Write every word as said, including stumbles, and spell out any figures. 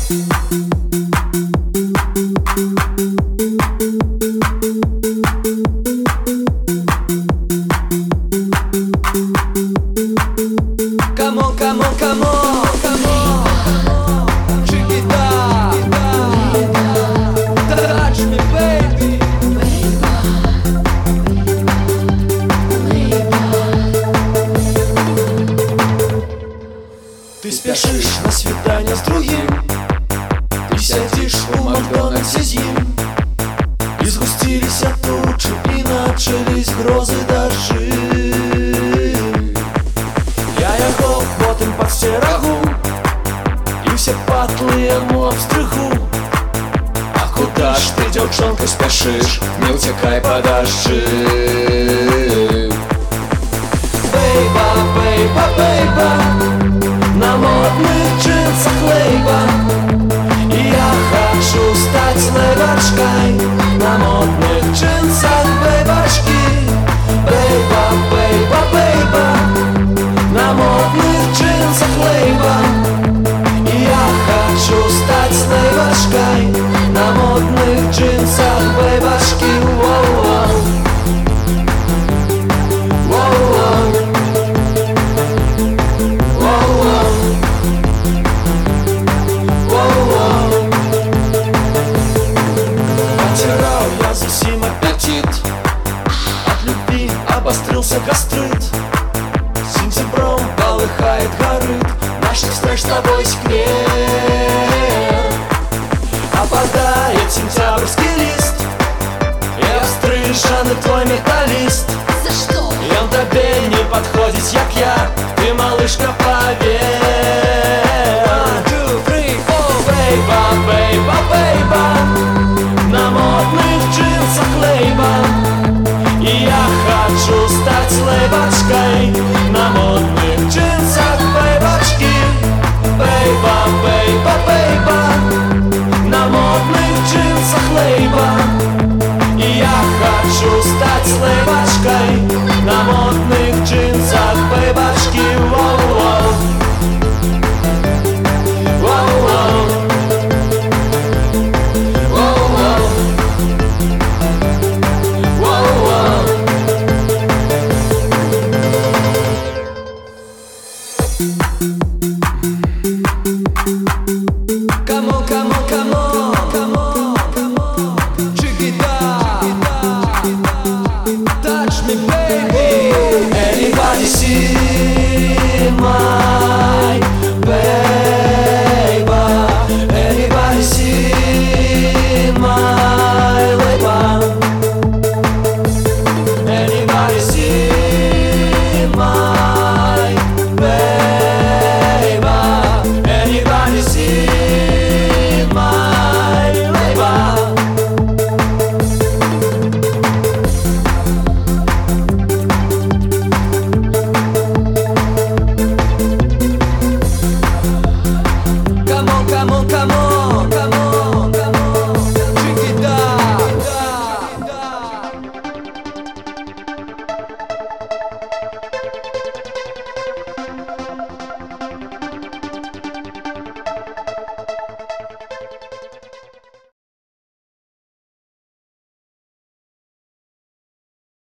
Камон, камон, камон, камон, Чикита, touch me, baby. Ты спешишь на свидание с другим, ты сядешь у Макдональдса зим, и сгустились от тучи, и начались грозы, дожди. Я його потім подстерегу, і всі патли йому обстригу. А куда ж ты, девчонка, спешишь? Не утекай, подожди. Бейба, бейба, бейба, на модных джинсах лейба. И я хочу стать лейбочкой на модных джинсах бейбочки. Бейба, бейба, бейба, на модных джинсах лейба. И я хочу стать лейбочкой на модных джинсах бейбочки. Воу-воу. Засим аппетит, от любви обострился гастрит. Сентябром полыхает, горит наш встреч с тобой сквер. Опадает сентябрьский лист, и обстриженный твой металлист. За что? Он тебе не подходит, як я, ты, малышка, поверь. One, two, three, four, baby, baby, baby, на модных джинсах лейба. И я хочу стать лейбочкой на модных джинсах бейбочки. Бейба, бейба, бейба, на модных джинсах лейба. И я хочу стать лейбочкой на модных джинсах бейбочки. Воу-воу. Воу-воу. Камон, камон, камон, камон, камон, Чикита, touch me, baby. Anybody see my